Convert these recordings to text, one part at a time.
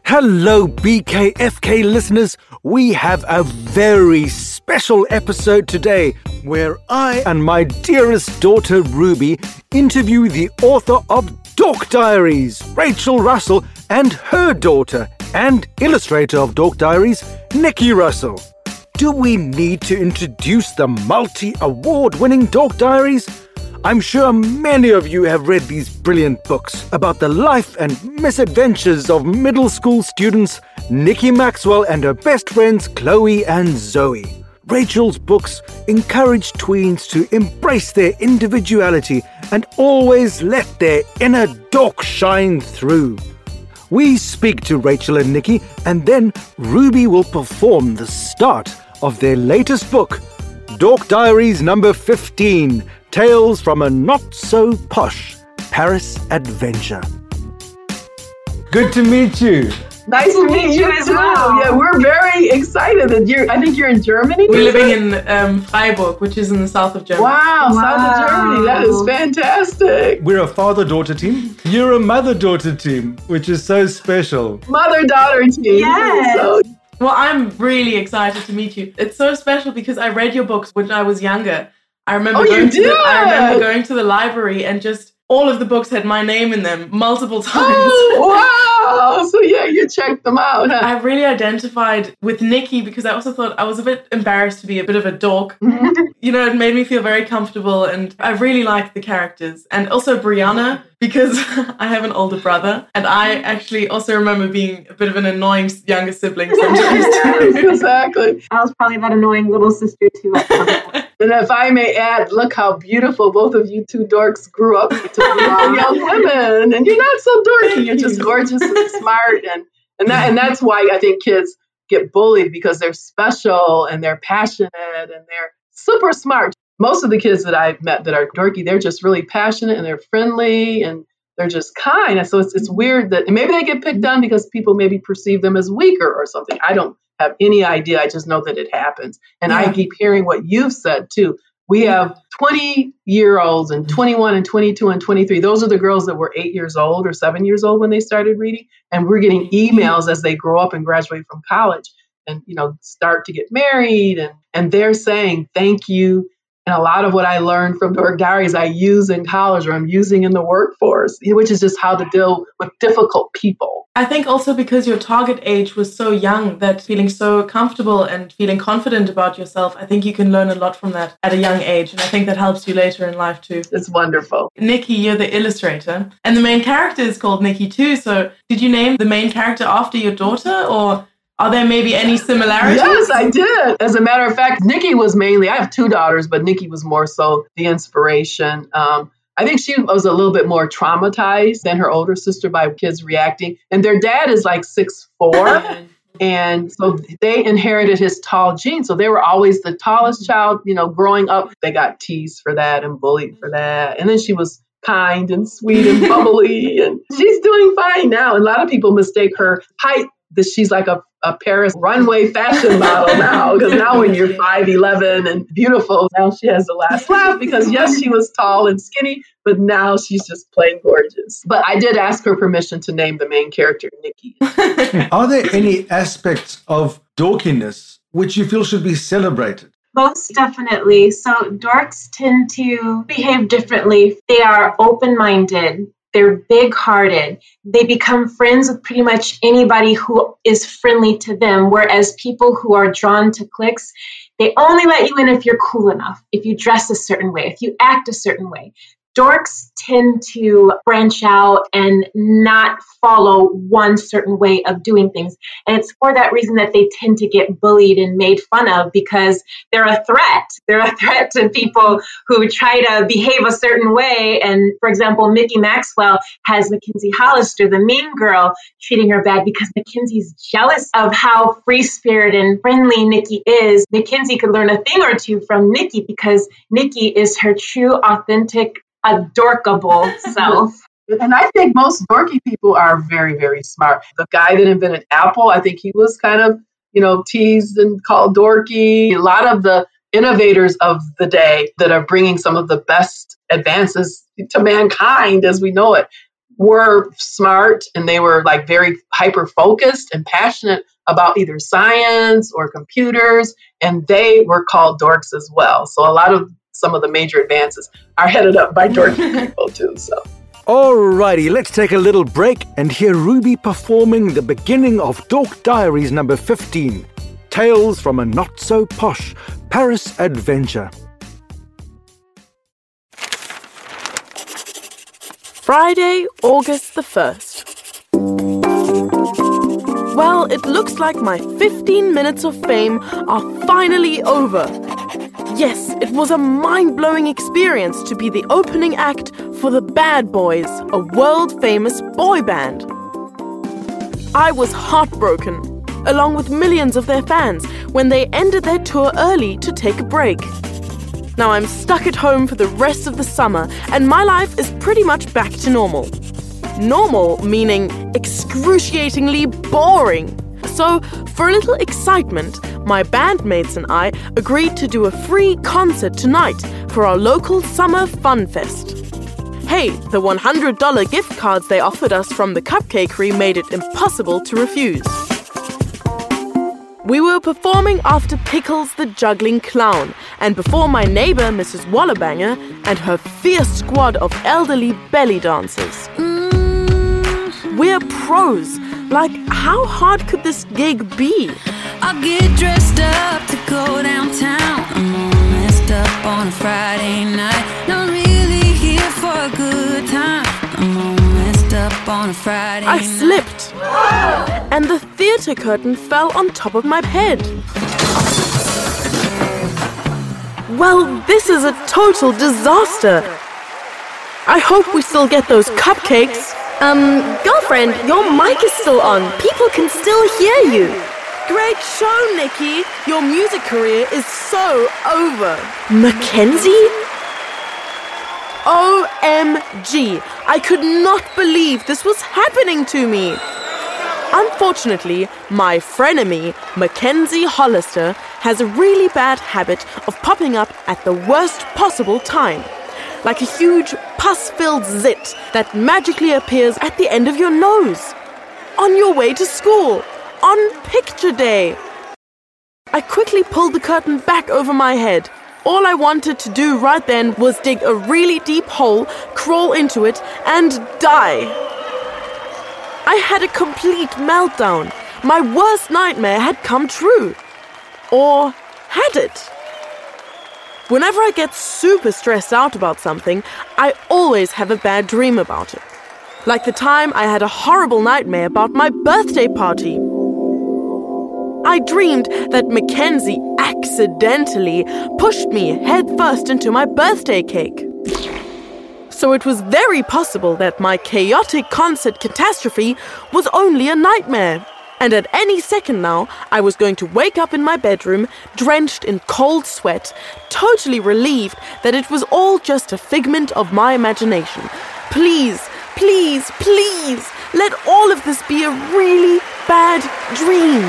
Hello, BKFK listeners. We have a very special episode today where I and my dearest daughter Ruby interview the author of Dork Diaries, Rachel Russell, and her daughter and illustrator of Dork Diaries, Nikki Russell. Do we need to introduce the multi-award-winning Dork Diaries? I'm sure many of you have read these brilliant books about the life and misadventures of middle school students Nikki Maxwell and her best friends Chloe and Zoe. Rachel's books encourage tweens to embrace their individuality and always let their inner dork shine through. We speak to Rachel and Nikki, and then Ruby will perform the start of their latest book, Dork Diaries number 15, Tales from a Not-So-Posh Paris Adventure. Good to meet you. Nice to meet you as well. Yeah, we're very excited that I think you're in Germany. We're living in Freiburg, which is in the south of Germany. Wow, south of Germany. That is fantastic. We're a father-daughter team. You're a mother-daughter team, which is so special. Mother-daughter team. Yes. Well, I'm really excited to meet you. It's so special because I read your books when I was younger. I remember going to the library and just all of the books had my name in them multiple times. Oh, wow. So yeah, you checked them out, huh? I really identified with Nikki because I also thought I was a bit embarrassed to be a bit of a dork. You know, it made me feel very comfortable and I really liked the characters. And also Brianna, because I have an older brother and I actually also remember being a bit of an annoying younger sibling sometimes too. Exactly. I was probably that annoying little sister too. And if I may add, look how beautiful both of you two dorks grew up to be young women. And you're not so dorky. You're just gorgeous and smart. And that's why I think kids get bullied, because they're special and they're passionate and they're super smart. Most of the kids that I've met that are dorky, they're just really passionate and they're friendly and they're just kind. And so it's weird that maybe they get picked on because people maybe perceive them as weaker or something. I don't have any idea. I just know that it happens. And I keep hearing what you've said too. We have 20-year-olds and 21 and 22 and 23. Those are the girls that were 8 years old or 7 years old when they started reading. And we're getting emails as they grow up and graduate from college and, start to get married. And they're saying, thank you. And a lot of what I learned from Dork Diaries I use in college or I'm using in the workforce, which is just how to deal with difficult people. I think also because your target age was so young that feeling so comfortable and feeling confident about yourself, I think you can learn a lot from that at a young age. And I think that helps you later in life too. It's wonderful. Nikki, you're the illustrator. And the main character is called Nikki too. So did you name the main character after your daughter or are there maybe any similarities? Yes, I did. As a matter of fact, Nikki was mainly, I have two daughters, but Nikki was more so the inspiration. I think she was a little bit more traumatized than her older sister by kids reacting. And their dad is like 6'4". And so they inherited his tall genes. So they were always the tallest child, growing up. They got teased for that and bullied for that. And then she was kind and sweet and bubbly. And she's doing fine now. And a lot of people mistake her height that she's like a Paris runway fashion model now, because now when you're 5'11" and beautiful, now she has the last laugh because yes, she was tall and skinny, but now she's just plain gorgeous. But I did ask her permission to name the main character Nikki. Are there any aspects of dorkiness which you feel should be celebrated? Most definitely. So dorks tend to behave differently. They are open-minded. They're big-hearted. They become friends with pretty much anybody who is friendly to them, whereas people who are drawn to cliques, they only let you in if you're cool enough, if you dress a certain way, if you act a certain way. Dorks tend to branch out and not follow one certain way of doing things. And it's for that reason that they tend to get bullied and made fun of, because they're a threat. They're a threat to people who try to behave a certain way. And for example, Nikki Maxwell has Mackenzie Hollister, the mean girl, treating her bad because Mackenzie's jealous of how free-spirited and friendly Nikki is. Mackenzie could learn a thing or two from Nikki because Nikki is her true, authentic, adorkable self. And I think most dorky people are very, very smart. The guy that invented Apple, I think he was kind of, teased and called dorky. A lot of the innovators of the day that are bringing some of the best advances to mankind as we know it were smart and they were like very hyper-focused and passionate about either science or computers, and they were called dorks as well. So some of the major advances are headed up by dorky people too. So. Alrighty, let's take a little break and hear Ruby performing the beginning of Dork Diaries number 15, Tales from a Not-So-Posh Paris Adventure. Friday, August the 1st. Well, it looks like my 15 minutes of fame are finally over. Yes, it was a mind-blowing experience to be the opening act for the Bad Boys, a world-famous boy band. I was heartbroken, along with millions of their fans, when they ended their tour early to take a break. Now I'm stuck at home for the rest of the summer, and my life is pretty much back to normal. Normal meaning excruciatingly boring. So, for a little excitement, my bandmates and I agreed to do a free concert tonight for our local summer fun fest. Hey, the $100 gift cards they offered us from the Cupcakery made it impossible to refuse. We were performing after Pickles the Juggling Clown and before my neighbor, Mrs. Wallabanger, and her fierce squad of elderly belly dancers. We're pros. Like, how hard could this gig be? I'll get dressed up to go downtown. I'm all messed up on a Friday night. Not really here for a good time. I'm all messed up on a Friday night. I slipped, and the theater curtain fell on top of my head. Well, this is a total disaster. I hope we still get those cupcakes. Girlfriend, your mic is still on. People can still hear you. Great show, Nikki. Your music career is so over. Mackenzie? OMG. I could not believe this was happening to me. Unfortunately, my frenemy, Mackenzie Hollister, has a really bad habit of popping up at the worst possible time. Like a huge pus-filled zit that magically appears at the end of your nose. On your way to school. On picture day. I quickly pulled the curtain back over my head. All I wanted to do right then was dig a really deep hole, crawl into it, and die. I had a complete meltdown. My worst nightmare had come true. Or had it? Whenever I get super stressed out about something, I always have a bad dream about it. Like the time I had a horrible nightmare about my birthday party. I dreamed that Mackenzie accidentally pushed me headfirst into my birthday cake. So it was very possible that my chaotic concert catastrophe was only a nightmare. And at any second now, I was going to wake up in my bedroom, drenched in cold sweat, totally relieved that it was all just a figment of my imagination. Please, please, please, let all of this be a really bad dream.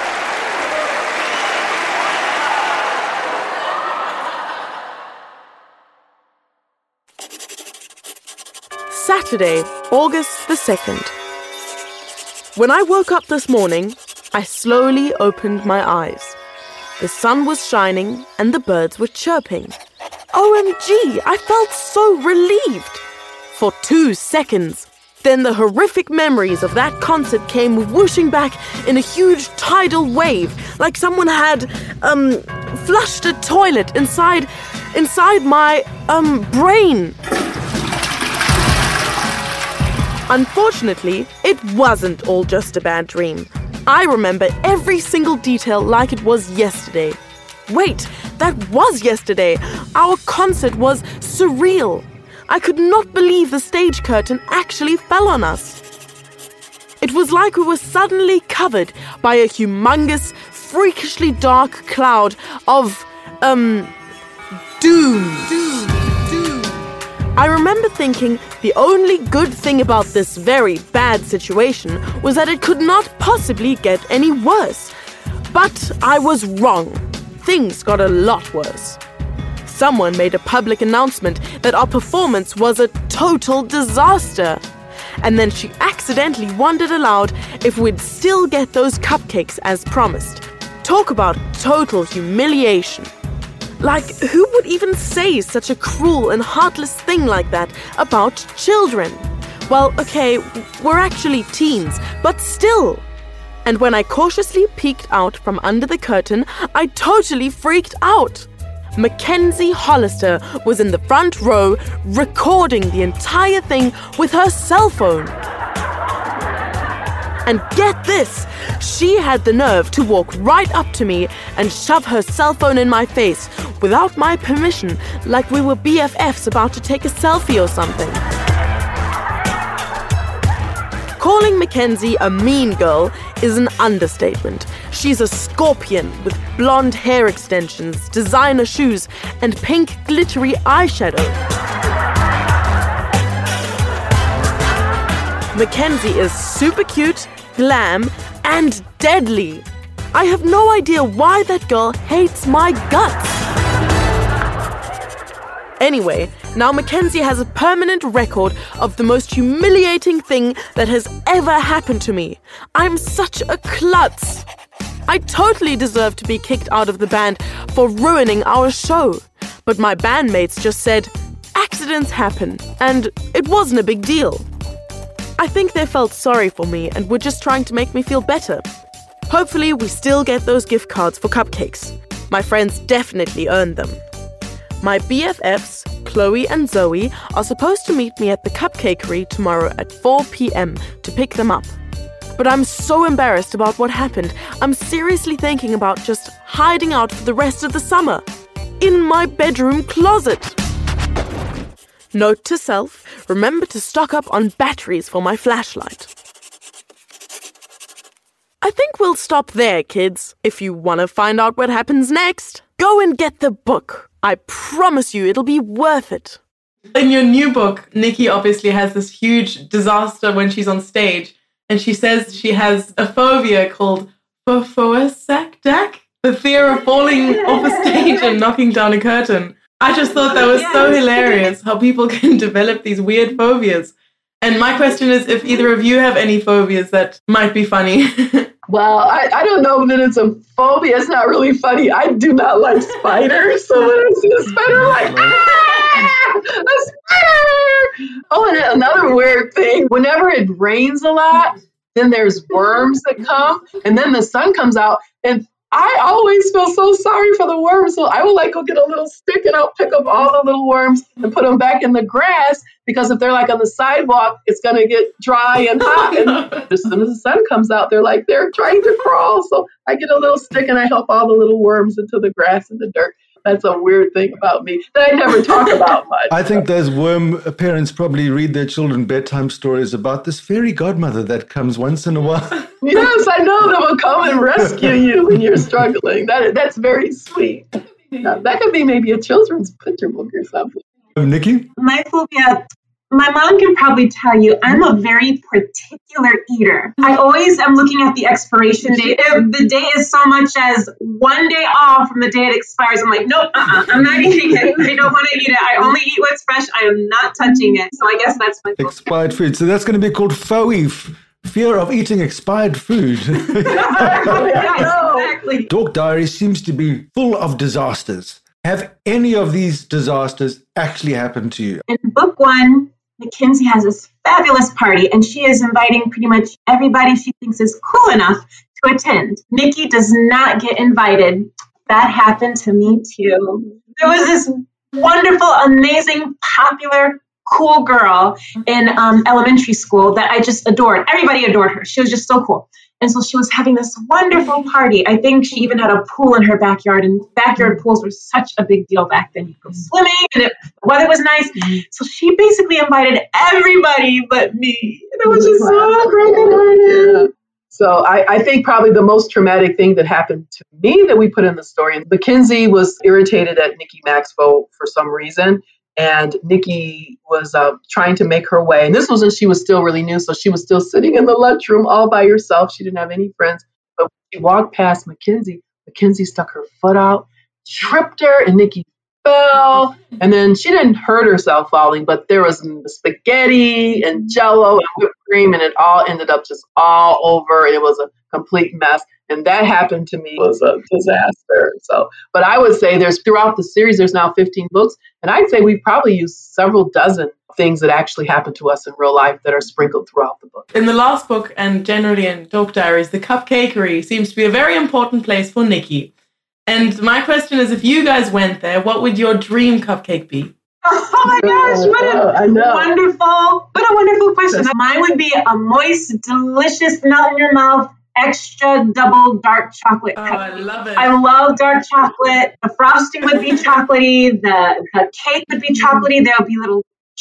Saturday, August the 2nd. When I woke up this morning, I slowly opened my eyes. The sun was shining and the birds were chirping. OMG, I felt so relieved. For 2 seconds. Then the horrific memories of that concert came whooshing back in a huge tidal wave, like someone had, flushed a toilet inside my, brain. Unfortunately, it wasn't all just a bad dream. I remember every single detail like it was yesterday. Wait, that was yesterday. Our concert was surreal. I could not believe the stage curtain actually fell on us. It was like we were suddenly covered by a humongous, freakishly dark cloud of, doom. I remember thinking the only good thing about this very bad situation was that it could not possibly get any worse. But I was wrong. Things got a lot worse. Someone made a public announcement that our performance was a total disaster. and then she accidentally wondered aloud if we'd still get those cupcakes as promised. Talk about total humiliation. Like, who would even say such a cruel and heartless thing like that about children? Well, okay, we're actually teens, but still. And when I cautiously peeked out from under the curtain, I totally freaked out. Mackenzie Hollister was in the front row recording the entire thing with her cell phone. And get this, she had the nerve to walk right up to me and shove her cell phone in my face without my permission, like we were BFFs about to take a selfie or something. Calling Mackenzie a mean girl is an understatement. She's a scorpion with blonde hair extensions, designer shoes, and pink glittery eyeshadow. Mackenzie is super cute, glam, and deadly. I have no idea why that girl hates my guts. Anyway, now Mackenzie has a permanent record of the most humiliating thing that has ever happened to me. I'm such a klutz. I totally deserve to be kicked out of the band for ruining our show. But my bandmates just said, accidents happen, and it wasn't a big deal. I think they felt sorry for me and were just trying to make me feel better. Hopefully, we still get those gift cards for cupcakes. My friends definitely earned them. My BFFs, Chloe and Zoe, are supposed to meet me at the Cupcakery tomorrow at 4 p.m. to pick them up. But I'm so embarrassed about what happened, I'm seriously thinking about just hiding out for the rest of the summer. In my bedroom closet. Note to self, remember to stock up on batteries for my flashlight. I think we'll stop there, kids. If you want to find out what happens next, go and get the book. I promise you it'll be worth it. In your new book, Nikki obviously has this huge disaster when she's on stage, and she says she has a phobia called phophoesectac, the fear of falling off a stage and knocking down a curtain. I just thought that was so hilarious, how people can develop these weird phobias. And my question is if either of you have any phobias that might be funny. Well, I don't know that it's a phobia. It's not really funny. I do not like spiders. So when I see a spider, I'm like, ah, a spider! Oh, and another weird thing, whenever it rains a lot, then there's worms that come, and then the sun comes out, and I always feel so sorry for the worms. So I will go get a little stick and I'll pick up all the little worms and put them back in the grass, because if they're on the sidewalk, it's going to get dry and hot. And as soon as the sun comes out, they're trying to crawl. So I get a little stick and I help all the little worms into the grass and the dirt. That's a weird thing about me that I never talk about much. I think those worm parents probably read their children bedtime stories about this fairy godmother that comes once in a while. Yes, I know, that will come and rescue you when you're struggling. That's very sweet. That could be maybe a children's picture book or something. Nikki? My phobia, my mom can probably tell you, I'm a very particular eater. I always am looking at the expiration date. If the day is so much as one day off from the day it expires, I'm like, nope, I'm not eating it. I don't want to eat it. I only eat what's fresh. I am not touching it. So I guess that's my phobia. Expired food. So that's going to be called FOE, fear of eating expired food. Exactly. Dork Diary seems to be full of disasters. Have any of these disasters actually happened to you? In book 1, Mackenzie has this fabulous party, and she is inviting pretty much everybody she thinks is cool enough to attend. Nikki does not get invited. That happened to me too. There was this wonderful, amazing, popular, cool girl in elementary school that I just adored. Everybody adored her. She was just so cool. And so she was having this wonderful party. I think she even had a pool in her backyard, and backyard pools were such a big deal back then. You'd go swimming, and the weather was nice. So she basically invited everybody but me. And it was just so brokenhearted. So I think probably the most traumatic thing that happened to me that we put in the story, Mackenzie was irritated at Nikki Maxwell for some reason. And Nikki was trying to make her way. And this was when she was still really new. So she was still sitting in the lunchroom all by herself. She didn't have any friends. But when she walked past Mackenzie stuck her foot out, tripped her, and Nikki fell. And then she didn't hurt herself falling, but there was spaghetti and Jell-O and whipped cream, and it all ended up just all over. It was a complete mess. And that happened to me. It was a disaster. So, but I would say throughout the series, there's now 15 books. And I'd say we've probably used several dozen things that actually happened to us in real life that are sprinkled throughout the book. In the last book, and generally in Dork Diaries, the cupcakery seems to be a very important place for Nikki. And my question is, if you guys went there, what would your dream cupcake be? Oh my gosh, what a wonderful question. Mine would be a moist, delicious, melt in your mouth, extra double dark chocolate cupcake. I love it. I love dark chocolate. The frosting would be chocolatey. The cake would be chocolatey. There'll be little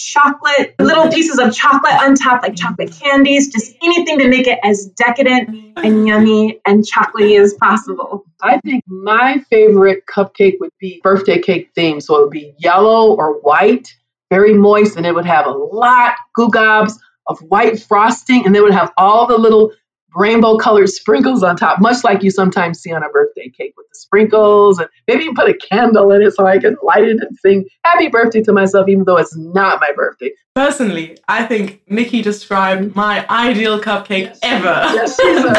pieces of chocolate on top, like chocolate candies, just anything to make it as decadent and yummy and chocolatey as possible. I think my favorite cupcake would be birthday cake themed. So it would be yellow or white, very moist, and it would have a lot gobs of white frosting, and they would have all the little rainbow colored sprinkles on top, much like you sometimes see on a birthday cake with the sprinkles, and maybe you put a candle in it so I can light it and sing happy birthday to myself, even though it's not my birthday. Personally, I think Nikki described my ideal cupcake ever. Yes, she said,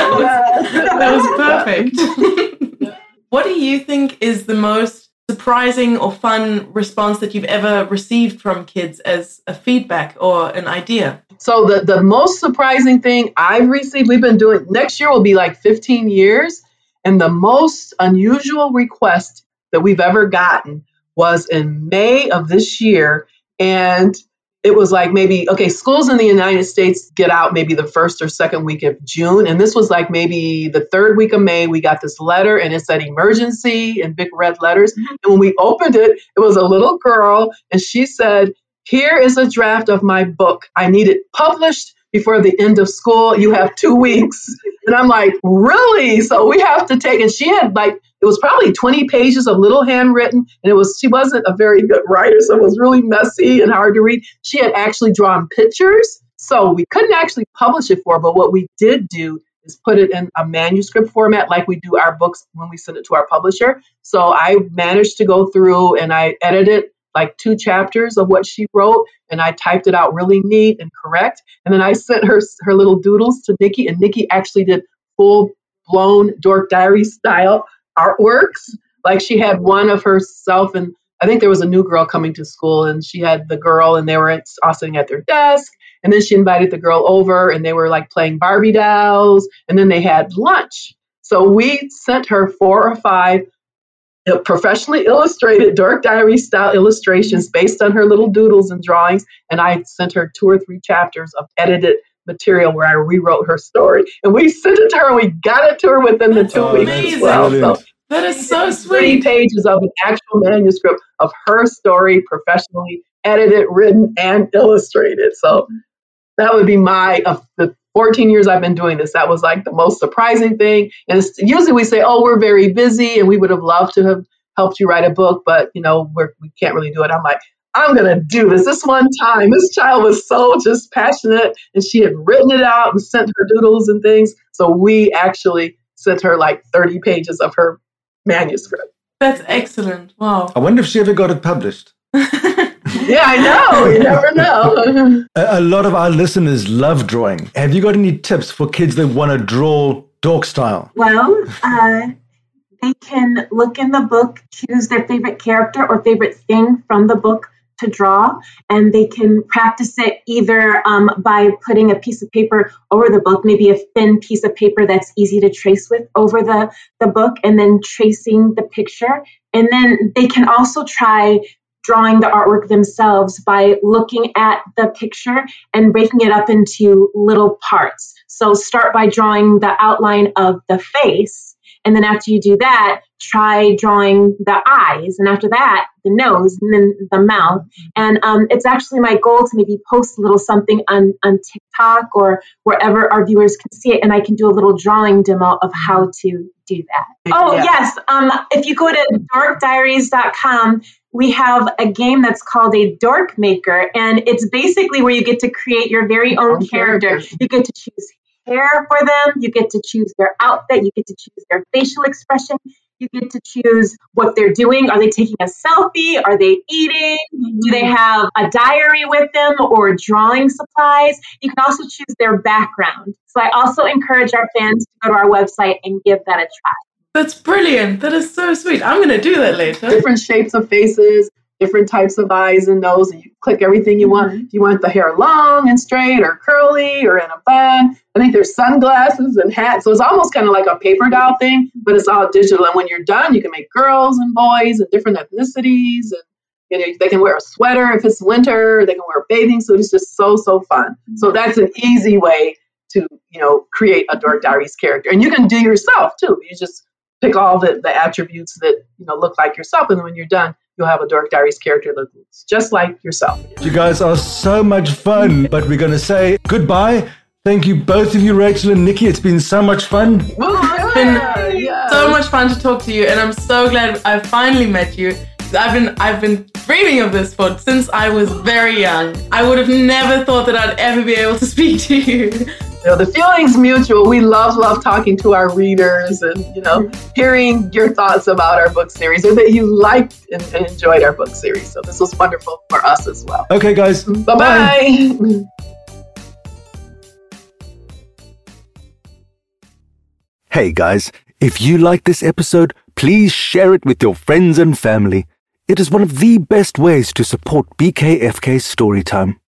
That was perfect. What do you think is the most surprising or fun response that you've ever received from kids as a feedback or an idea? So the most surprising thing I've received, we've been doing, next year will be like 15 years. And the most unusual request that we've ever gotten was in May of this year. And it was like schools in the United States get out maybe the first or second week of June. And this was like maybe the third week of May, we got this letter and it said emergency in big red letters. And when we opened it, it was a little girl and she said, "Here is a draft of my book. I need it published before the end of school. You have 2 weeks." And I'm like, really? So we have to take, and she had it was probably 20 pages of little handwritten, and she wasn't a very good writer, so it was really messy and hard to read. She had actually drawn pictures, so we couldn't actually publish it for her, but what we did do is put it in a manuscript format like we do our books when we send it to our publisher. So I managed to go through and I edited like 2 chapters of what she wrote, and I typed it out really neat and correct. And then I sent her little doodles to Nikki, and Nikki actually did full-blown Dork Diary style artworks. Like she had one of herself, and I think there was a new girl coming to school, and she had the girl, and they were all sitting at their desk. And then she invited the girl over, and they were like playing Barbie dolls, and then they had lunch. So we sent her 4 or 5 professionally illustrated Dork Diary style illustrations based on her little doodles and drawings. And I sent her 2 or 3 chapters of edited material where I rewrote her story. And we sent it to her and we got it to her within the 2 weeks as well. So that is so sweet. 3 pages of an actual manuscript of her story, professionally edited, written, and illustrated. So that would be the 14 years I've been doing this, that was like the most surprising thing. And usually we say, oh, we're very busy and we would have loved to have helped you write a book, but we can't really do it. I'm like, I'm going to do this one time. This child was so just passionate and she had written it out and sent her doodles and things. So we actually sent her like 30 pages of her manuscript. That's excellent. Wow. I wonder if she ever got it published. Yeah, I know. You never know. A lot of our listeners love drawing. Have you got any tips for kids that want to draw dork style? Well, they can look in the book, choose their favorite character or favorite thing from the book to draw, and they can practice it either by putting a piece of paper over the book, maybe a thin piece of paper that's easy to trace with over the book, and then tracing the picture. And then they can also try drawing the artwork themselves by looking at the picture and breaking it up into little parts. So start by drawing the outline of the face. And then after you do that, try drawing the eyes. And after that, the nose, and then the mouth. And it's actually my goal to maybe post a little something on TikTok or wherever our viewers can see it. And I can do a little drawing demo of how to do that. Oh, yeah. Yes. If you go to dorkdiaries.com, we have a game that's called a Dork Maker. And it's basically where you get to create your very own character. You get to choose hair for them. You get to choose their outfit. You get to choose their facial expression. You get to choose what they're doing. Are they taking a selfie? Are they eating? Do they have a diary with them or drawing supplies? You can also choose their background. So I also encourage our fans to go to our website and give that a try. That's brilliant. That is so sweet. I'm going to do that later. Different shapes of faces, different types of eyes and nose, and you click everything you want. If you want the hair long and straight or curly or in a bun, I think there's sunglasses and hats. So it's almost kind of like a paper doll thing, but it's all digital. And when you're done, you can make girls and boys and different ethnicities. And they can wear a sweater if it's winter. They can wear a bathing suit. It's just so fun. So that's an easy way to, create a Dork Diaries character. And you can do yourself too. You just pick all the attributes that, look like yourself. And when you're done, you'll have a Dork Diaries character that looks just like yourself. You guys are so much fun, but we're going to say goodbye. Thank you, both of you, Rachel and Nikki. It's been so much fun. It's been so much fun to talk to you, and I'm so glad I finally met you. I've been dreaming of this since I was very young. I would have never thought that I'd ever be able to speak to you. The feeling's mutual. We love talking to our readers and, hearing your thoughts about our book series, or that you liked and enjoyed our book series. So this was wonderful for us as well. Okay, guys. Bye-bye. Hey, guys, if you like this episode, please share it with your friends and family. It is one of the best ways to support BKFK Storytime.